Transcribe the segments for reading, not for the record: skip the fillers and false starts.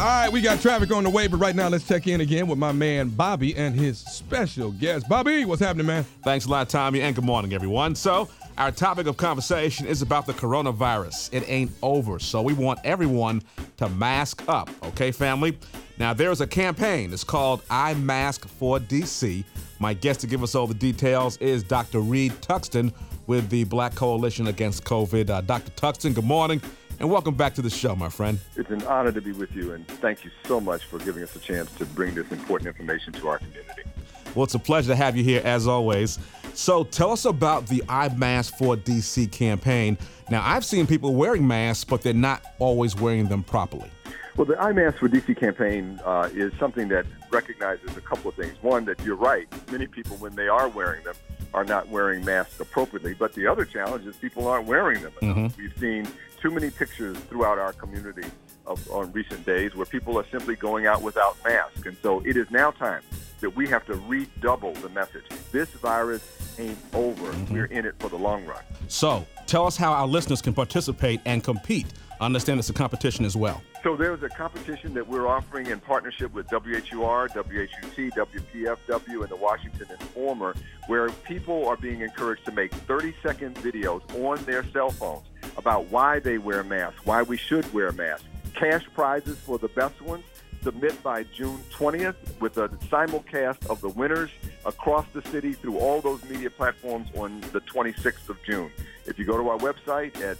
All right, we got traffic on the way, but right now let's check in again with my man Bobby and his special guest. Bobby, what's happening, man? Thanks a lot, Tommy, and good morning, everyone. So, our topic of conversation is about the coronavirus. It ain't over, so we want everyone to mask up, okay, family? Now, there's a campaign. It's called I Mask for DC. My guest to give us all the details is Dr. Reed Tuxton with the Black Coalition Against COVID. Dr. Tuxton, good morning. And welcome back to the show, my friend. It's an honor to be with you, and thank you so much for giving us a chance to bring this important information to our community. Well, it's a pleasure to have you here, as always. So tell us about the I Mask for DC campaign. Now, I've seen people wearing masks, but they're not always wearing them properly. Well, the I Mask for DC campaign is something that recognizes a couple of things. One, that you're right, many people, when they are wearing them, are not wearing masks appropriately. But the other challenge is people aren't wearing them enough. Mm-hmm. We've seen too many pictures throughout our community on recent days where people are simply going out without masks. And so it is now time that we have to redouble the message. This virus ain't over. Mm-hmm. We're in it for the long run. So tell us how our listeners can participate and compete. I understand it's a competition as well. So there's a competition that we're offering in partnership with WHUR, WHUT, WPFW, and the Washington Informer, where people are being encouraged to make 30-second videos on their cell phones about why they wear masks, why we should wear masks. Cash prizes for the best ones. Submit by June 20th with a simulcast of the winners across the city through all those media platforms on the 26th of June. If you go to our website at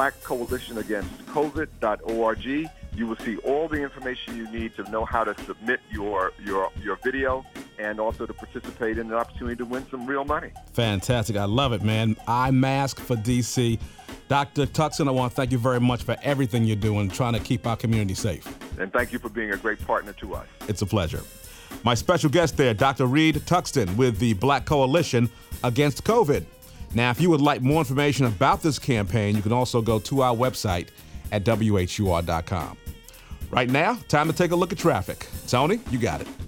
blackcoalitionagainstcovid.org, you will see all the information you need to know how to submit your video and also to participate in an opportunity to win some real money. Fantastic. I love it, man. I Mask for DC. Dr. Tuxton, I want to thank you very much for everything you're doing, trying to keep our community safe. And thank you for being a great partner to us. It's a pleasure. My special guest there, Dr. Reed Tuxton with the Black Coalition Against COVID. Now, if you would like more information about this campaign, you can also go to our website at WHUR.com. Right now, time to take a look at traffic. Tony, you got it.